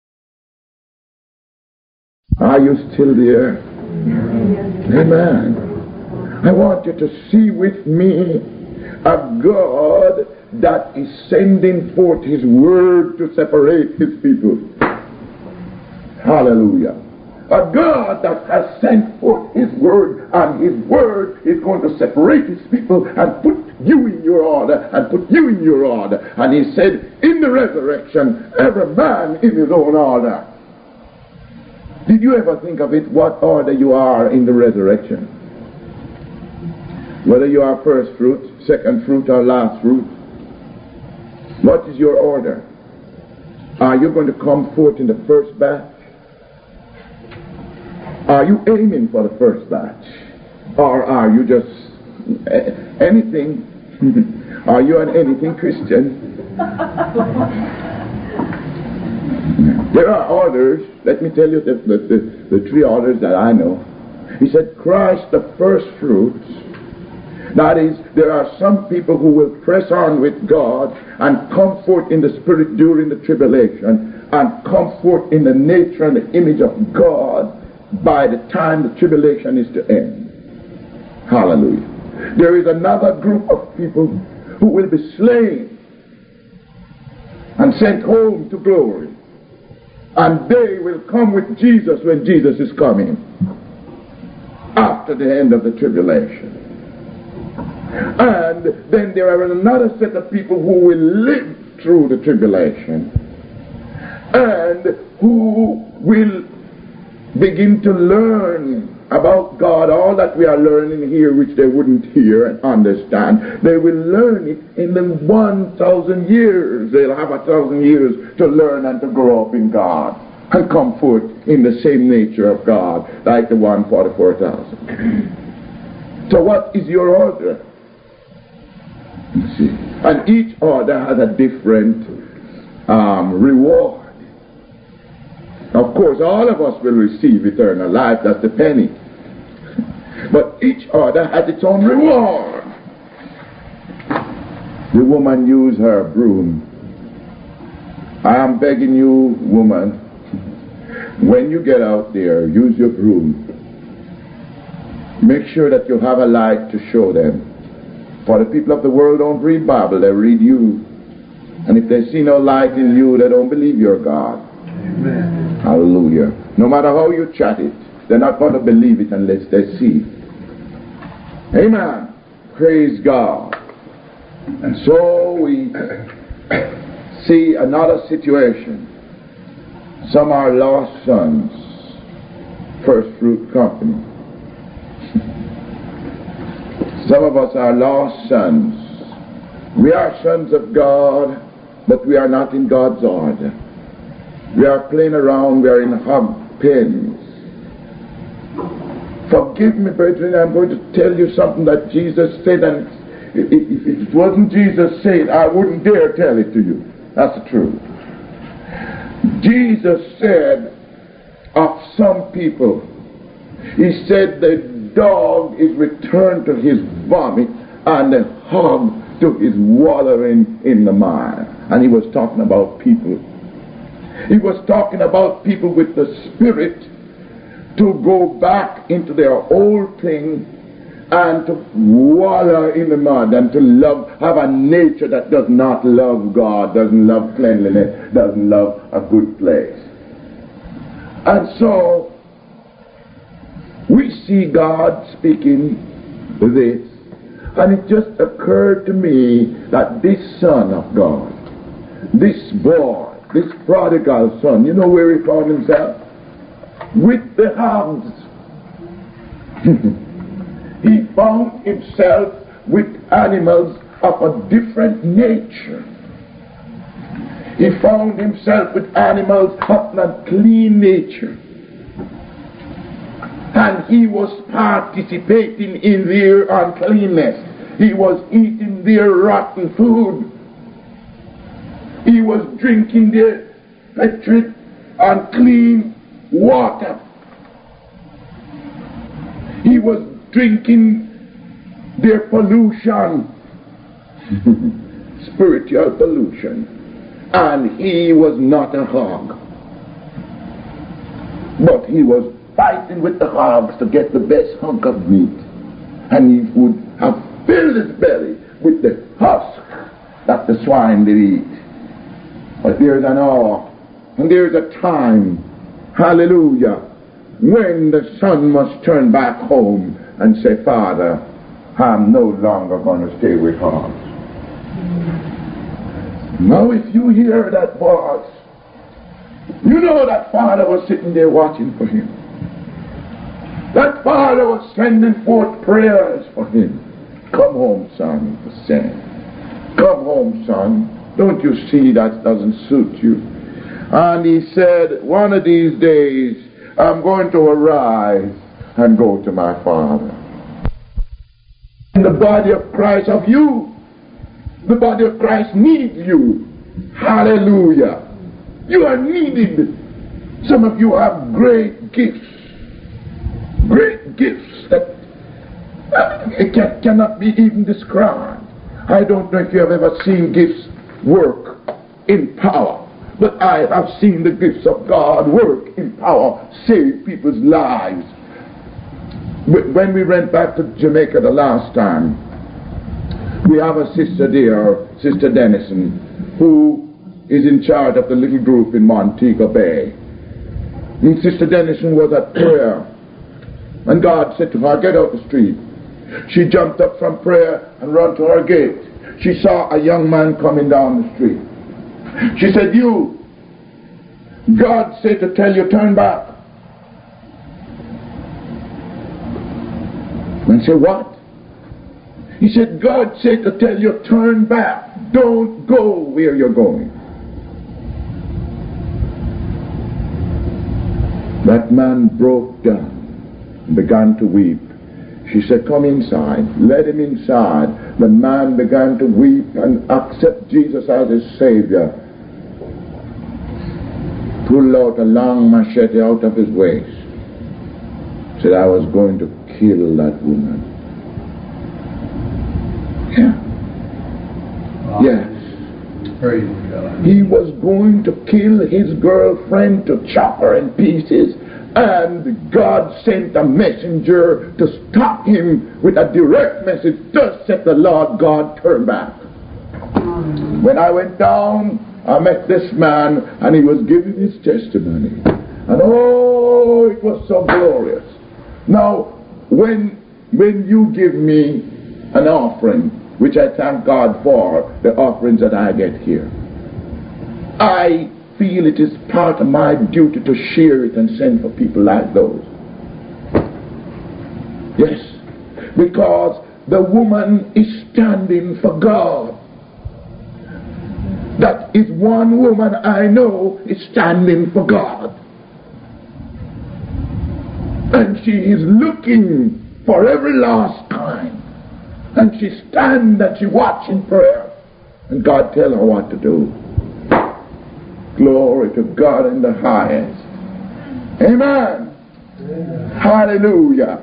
Are you still there? Amen. I want you to see with me a God that is sending forth His word to separate His people. Hallelujah. A God that has sent forth His word, and His word is going to separate His people and put you in your order and put you in your order. And He said, in the resurrection, every man in his own order. Did you ever think of it, what order you are in the resurrection? Whether you are first fruit, second fruit, or last fruit. What is your order? Are you going to come forth in the first batch? Are you aiming for the first batch? Or are you just anything? Are you an anything Christian? There are orders. Let me tell you the three orders that I know. He said, Christ the first fruits. That is, there are some people who will press on with God and come forth in the Spirit during the tribulation and come forth in the nature and the image of God by the time the tribulation is to end. Hallelujah. There is another group of people who will be slain and sent home to glory. And they will come with Jesus when Jesus is coming after the end of the tribulation. And then there are another set of people who will live through the tribulation and who will begin to learn about God, all that we are learning here, which they wouldn't hear and understand. They will learn it in the 1,000 years. They'll have 1,000 years to learn and to grow up in God and come forth in the same nature of God, like the 144,000. So what is your order? You see, and each order has a different reward. Of course, all of us will receive eternal life. That's the penny. But each order has its own reward. The woman used her broom. I am begging you, woman, when you get out there, use your broom. Make sure that you have a light to show them. For the people of the world don't read Bible, they read you. And if they see no light in you, they don't believe you're God. Amen. Hallelujah. No matter how you chat it, they're not going to believe it unless they see it. Amen. Praise God. And so we see another situation. Some are lost sons. First fruit company. Some of us are lost sons. We are sons of God, but we are not in God's order. We are playing around, we are in hog pens. Forgive me, brethren, I'm going to tell you something that Jesus said, and if it wasn't Jesus said, I wouldn't dare tell it to you. That's the truth. Jesus said of some people, he said the dog is returned to his vomit and the hog to his wallowing in the mire. And he was talking about people. He was talking about people with the spirit to go back into their old thing and to wallow in the mud and to have a nature that does not love God, doesn't love cleanliness, doesn't love a good place. And so we see God speaking this, and it just occurred to me that this son of God, this boy, this prodigal son, you know where he found himself? With the hogs. He found himself with animals of a different nature. He found himself with animals of a clean nature. And he was participating in their uncleanness. He was eating their rotten food. He was drinking their putrid, unclean water. He was drinking their pollution, spiritual pollution. And he was not a hog. But he was fighting with the hogs to get the best hunk of meat. And he would have filled his belly with the husk that the swine did eat. But there's an hour and there's a time, hallelujah, when the son must turn back home and say, Father, I'm no longer going to stay with hogs. Now if you hear that voice, you know that father was sitting there watching for him. That father was sending forth prayers for him. Come home, son, he said. Come home, son. Don't you see that doesn't suit you? And he said, one of these days, I'm going to arise and go to my father. In the body of Christ of you, the body of Christ needs you. Hallelujah. You are needed. Some of you have great gifts. Great gifts that cannot be even described. I don't know if you have ever seen gifts work in power. But I have seen the gifts of God work in power, save people's lives. When we went back to Jamaica the last time, we have a sister there, Sister Dennison, who is in charge of the little group in Montego Bay. And Sister Dennison was at prayer, and God said to her, get out the street. She jumped up from prayer and ran to her gate. She saw a young man coming down the street. She said, you, God said to tell you, turn back. And I said, what? He said, God said to tell you, turn back. Don't go where you're going. That man broke down and began to weep. She said, come inside. Let him inside. The man began to weep and accept Jesus as his Savior. Pulled out a long machete out of his waist. Said, I was going to kill that woman. Yeah. Wow. Yes. Praise God. He was going to kill his girlfriend, to chop her in pieces. And God sent a messenger to stop him with a direct message. Thus said the Lord God, turn back. When I went down, I met this man, and he was giving his testimony. And oh, it was so glorious. Now, when you give me an offering, which I thank God for, the offerings that I get here, I feel it is part of my duty to share it and send for people like those. Yes, because the woman is standing for God. That is one woman I know is standing for God. And she is looking for every last time. And she stands and she watches in prayer. And God tell her what to do. Glory to God in the highest. Amen. Amen. Hallelujah.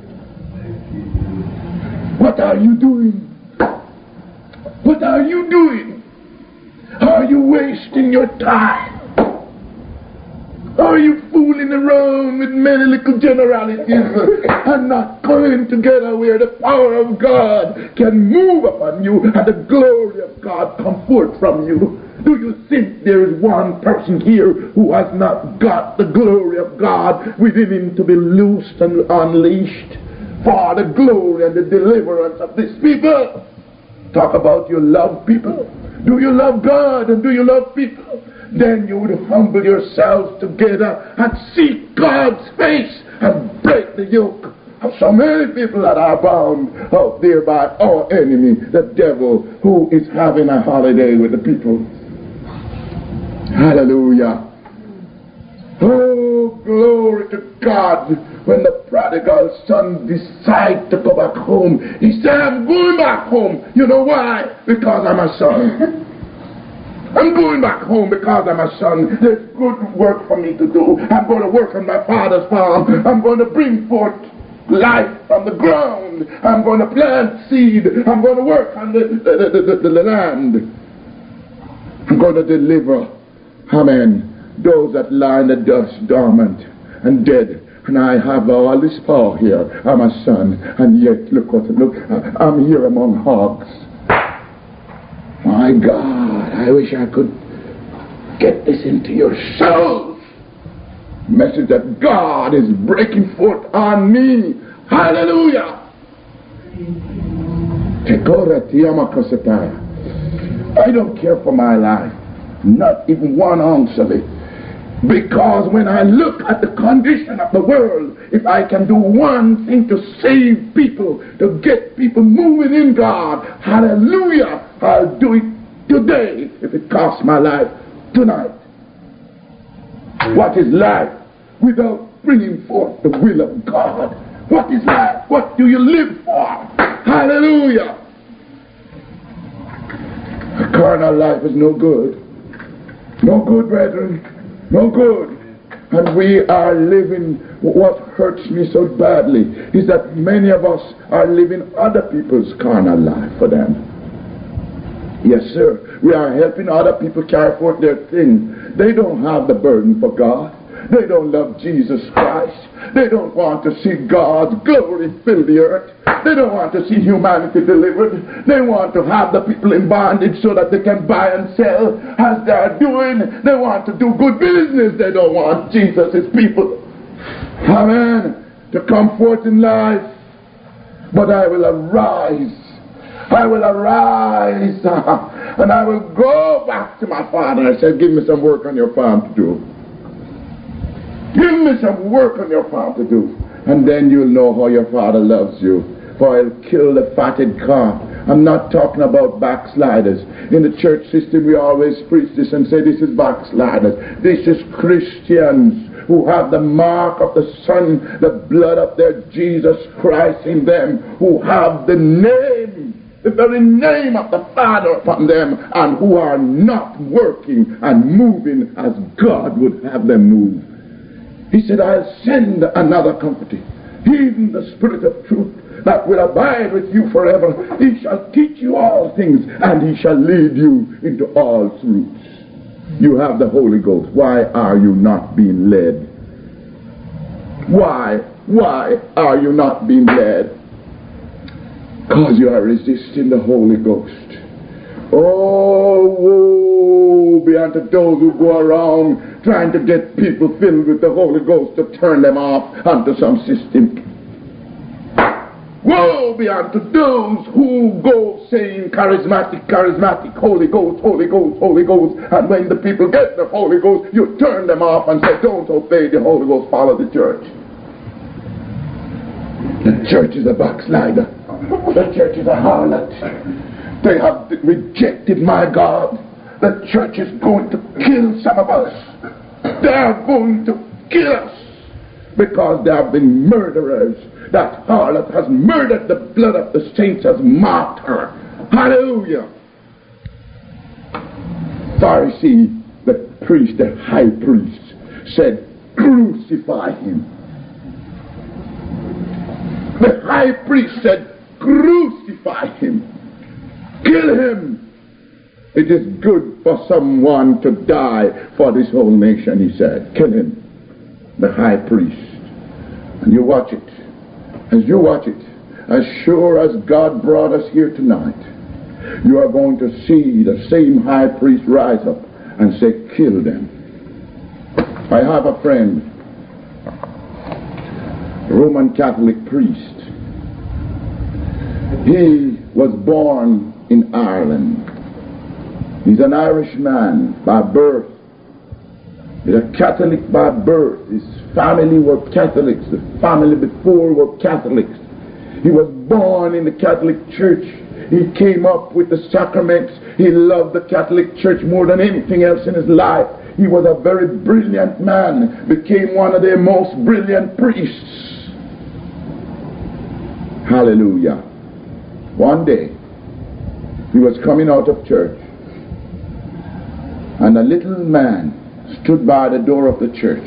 What are you doing? What are you doing? Are you wasting your time? Are you fooling around with many little generalities and not coming together where the power of God can move upon you and the glory of God come forth from you? Do you think there is one person here who has not got the glory of God within him to be loosed and unleashed for the glory and the deliverance of these people? Talk about you love people. Do you love God and do you love people? Then you would humble yourselves together and seek God's face and break the yoke of so many people that are bound out there by our enemy, the devil, who is having a holiday with the people. Hallelujah. Oh, glory to God. When the prodigal son decides to go back home, he said, I'm going back home. You know why? Because I'm a son. I'm going back home because I'm a son. There's good work for me to do. I'm going to work on my father's farm. I'm going to bring forth life from the ground. I'm going to plant seed. I'm going to work on the land. I'm going to deliver, amen, those that lie in the dust dormant and dead. And I have all this power here. I'm a son. And yet, look, I'm here among hogs. My God, I wish I could get this into your souls. Message that God is breaking forth on me. Hallelujah. I don't care for my life. Not even 1 ounce of it. Because when I look at the condition of the world, if I can do one thing to save people, to get people moving in God, hallelujah, I'll do it today if it costs my life tonight. What is life without bringing forth the will of God? What is life? What do you live for? Hallelujah. A carnal life is no good. No good, brethren. No good. And we are living, what hurts me so badly is that many of us are living other people's carnal life for them. Yes, sir. We are helping other people carry forth their thing. They don't have the burden for God. They don't love Jesus Christ. They don't want to see God's glory fill the earth. They don't want to see humanity delivered. They want to have the people in bondage so that they can buy and sell as they are doing. They want to do good business. They don't want Jesus' people, amen, to come forth in life. But I will arise. I will arise and I will go back to my father. I said, give me some work on your farm to do. Give me some work on your farm to do. And then you'll know how your father loves you. For I'll kill the fatted calf. I'm not talking about backsliders. In the church system we always preach this and say this is backsliders. This is Christians who have the mark of the Son, the blood of their Jesus Christ in them, who have the name, the very name of the Father upon them, and who are not working and moving as God would have them move. He said, I'll send another comforter, even the Spirit of truth, that will abide with you forever. He shall teach you all things, and he shall lead you into all truths. You have the Holy Ghost. Why are you not being led? Why are you not being led? Because you are resisting the Holy Ghost. Oh, woe be unto those who go around trying to get people filled with the Holy Ghost to turn them off onto some system. Woe be unto those who go saying charismatic, Holy Ghost, Holy Ghost, Holy Ghost, and when the people get the Holy Ghost, you turn them off and say, don't obey the Holy Ghost, follow the church. The church is a backslider. The church is a harlot. They have rejected my God. The church is going to kill some of us. They are going to kill us because they have been murderers. That harlot has murdered the blood of the saints, has marked her. Hallelujah. Pharisee, the priest, the high priest, said, crucify him. The high priest said, crucify him. Kill him. It is good for someone to die for this whole nation, he said. Kill him. The high priest. And you watch it. As you watch it, as sure as God brought us here tonight, you are going to see the same high priest rise up and say, kill them. I have a friend, Roman Catholic priest. He was born in Ireland. He's an Irishman by birth. He's a Catholic by birth. His family were Catholics. The family before were Catholics. He was born in the Catholic Church. He came up with the sacraments. He loved the Catholic Church more than anything else in his life. He was a very brilliant man. Became one of their most brilliant priests. Hallelujah. One day, he was coming out of church, and a little man stood by the door of the church.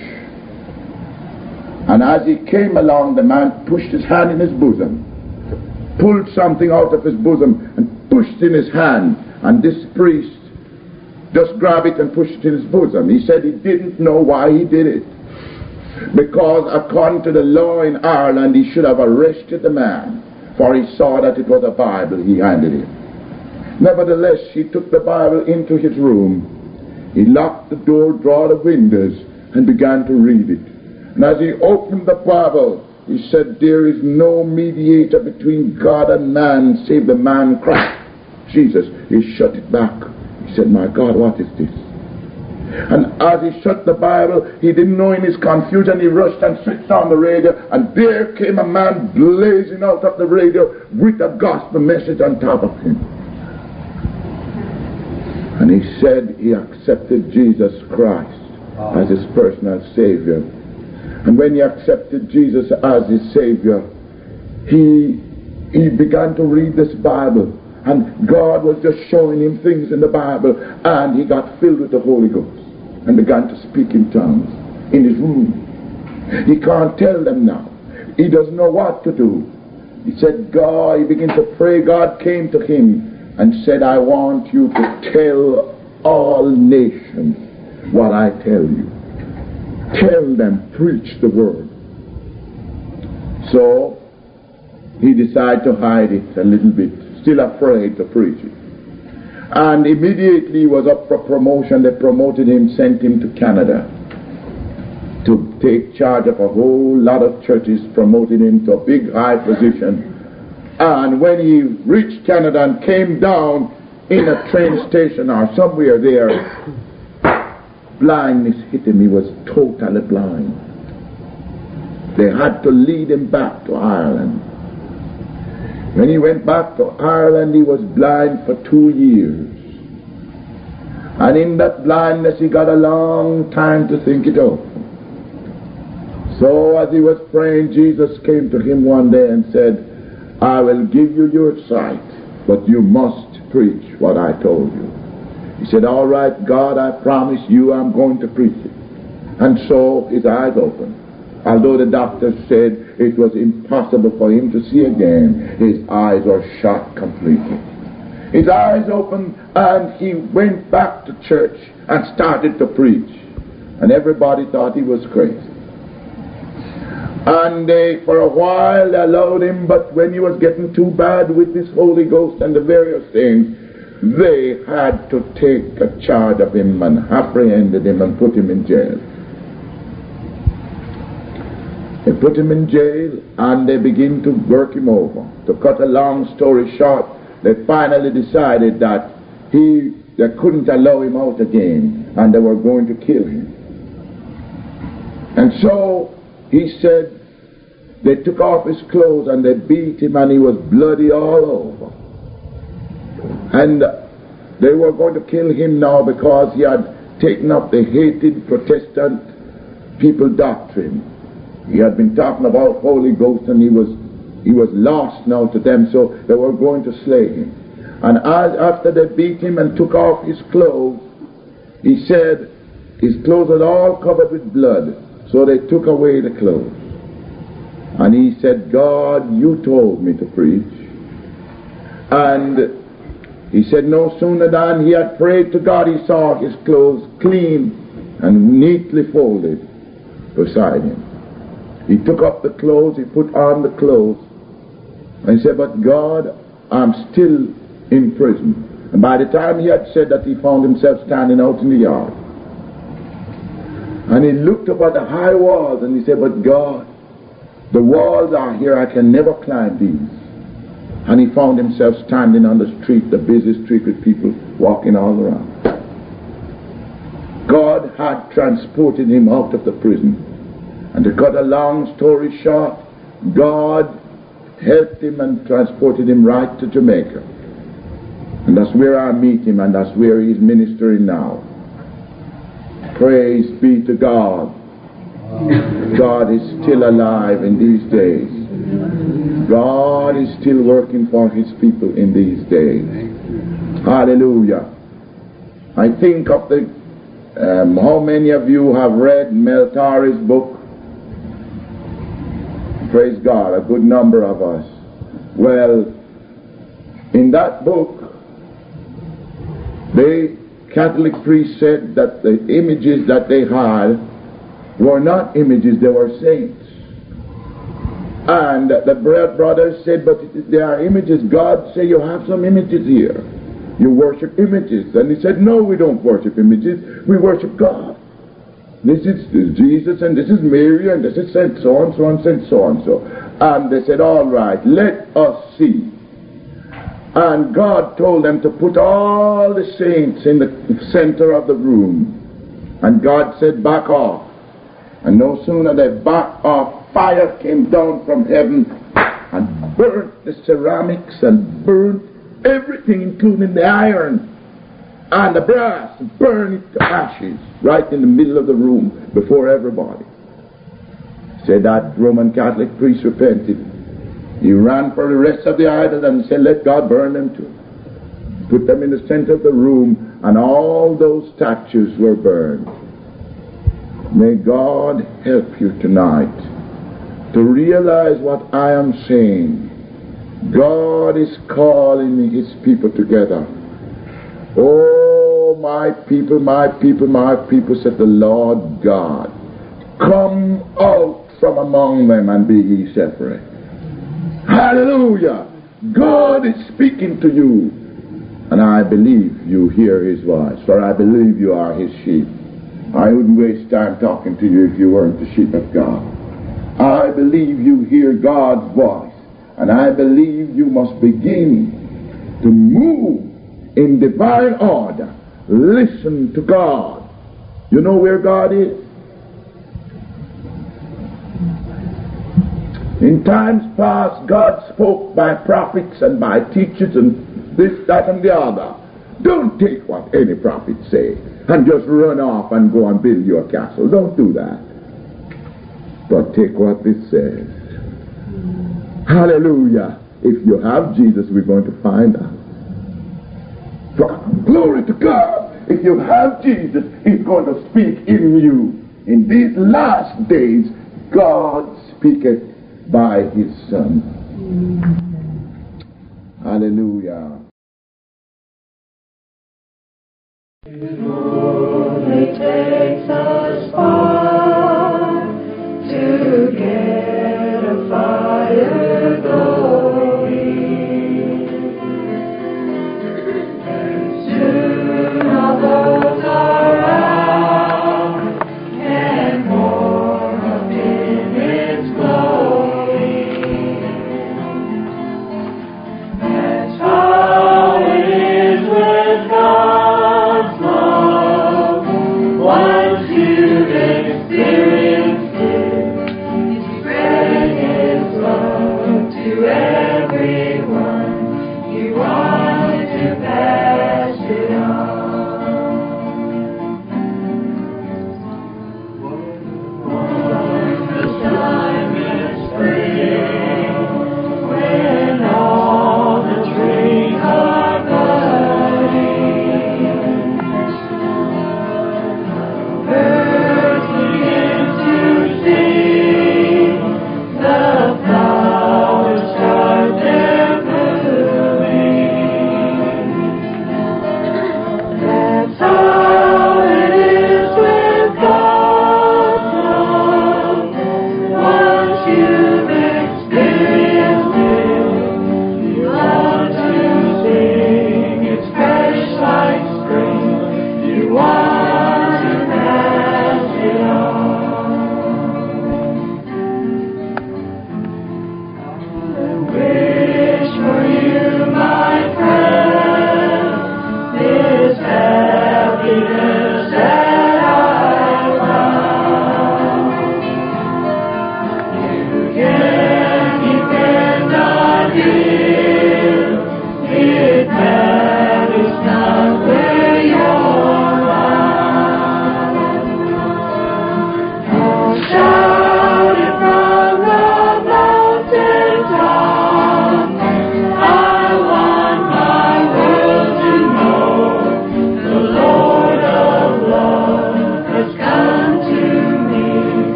And as he came along, the man pushed his hand in his bosom, pulled something out of his bosom and pushed in his hand. And this priest just grabbed it and pushed it in his bosom. He said he didn't know why he did it, because according to the law in Ireland, he should have arrested the man, for he saw that it was a Bible he handed him. Nevertheless, he took the Bible into his room. He locked the door, drew the windows, and began to read it. And as he opened the Bible, he said, there is no mediator between God and man save the man Christ Jesus. He shut it back. He said, my God, what is this? And as he shut the Bible, he didn't know, in his confusion, he rushed and switched on the radio, and there came a man blazing out of the radio with a gospel message on top of him. And he said he accepted Jesus Christ as his personal Savior. And when he accepted Jesus as his Savior, he began to read this Bible. And God was just showing him things in the Bible. And he got filled with the Holy Ghost and began to speak in tongues in his room. He can't tell them now. He doesn't know what to do. He said, God, he began to pray. God came to him and said, I want you to tell all nations what I tell you. Tell them, preach the word. So he decided to hide it a little bit, still afraid to preach it. And immediately he was up for promotion. They promoted him, sent him to Canada to take charge of a whole lot of churches, promoted him to a big high position. And when he reached Canada and came down in a train station or somewhere there, blindness hit him. He was totally blind. They had to lead him back to Ireland. When he went back to Ireland, he was blind for 2 years. And in that blindness, he got a long time to think it over. So as he was praying, Jesus came to him one day and said, I will give you your sight, but you must preach what I told you. He said, all right, God, I promise you I'm going to preach it. And so his eyes opened. Although the doctor said it was impossible for him to see again, his eyes were shut completely. His eyes opened and he went back to church and started to preach. And everybody thought he was crazy. And for a while they allowed him, but when he was getting too bad with this Holy Ghost and the various things, they had to take a charge of him and apprehended him and put him in jail. They put him in jail and they began to work him over. To cut a long story short, they finally decided that they couldn't allow him out again and they were going to kill him. And so he said, they took off his clothes and they beat him, and he was bloody all over. And they were going to kill him now because he had taken up the hated Protestant people doctrine. He had been talking about Holy Ghost, and he was lost now to them, so they were going to slay him. And after they beat him and took off his clothes, he said his clothes were all covered with blood, so they took away the clothes. And he said, God, you told me to preach. And he said no sooner than he had prayed to God, he saw his clothes clean and neatly folded beside him. He took up the clothes, he put on the clothes, and he said, but God, I'm still in prison. And by the time he had said that, he found himself standing out in the yard. And he looked up at the high walls and he said, but God, the walls are here, I can never climb these. And he found himself standing on the street, the busy street, with people walking all around. God had transported him out of the prison. And to cut a long story short, God helped him and transported him right to Jamaica. And that's where I meet him, and that's where he's ministering now. Praise be to God. God is still alive in these days. God is still working for his people in these days. Hallelujah. I think of the how many of you have read Mel Tari's book? Praise God, a good number of us. Well, in that book, the Catholic priest said that the images that they had were not images, they were saints. And the brothers said, but they are images. God said, you have some images here. You worship images. And he said, no, we don't worship images. We worship God. This is Jesus, and this is Mary, and this is Saint so-and-so, and Saint so-and-so. And they said, all right, let us see. And God told them to put all the saints in the center of the room. And God said, back off. And no sooner they backed off, fire came down from heaven and burnt the ceramics and burnt everything, including the iron and the brass, burned it to ashes right in the middle of the room before everybody. Said that Roman Catholic priest repented. He ran for the rest of the idols and said, let God burn them too. Put them in the center of the room, and all those statues were burned. May God help you tonight to realize what I am saying. God is calling his people together. Oh, my people, my people, my people, said the Lord God, come out from among them and be ye separate. Hallelujah! God is speaking to you, and I believe you hear his voice, for I believe you are his sheep. I wouldn't waste time talking to you if you weren't the sheep of God. I believe you hear God's voice, and I believe you must begin to move in divine order. Listen to God. You know where God is? In times past, God spoke by prophets and by teachers and this, that, and the other. Don't take what any prophet say and just run off and go and build your castle. Don't do that. But take what this says. Hallelujah. If you have Jesus, we're going to find out. Glory to God. If you have Jesus, he's going to speak in you. In these last days, God speaketh by his Son. Hallelujah.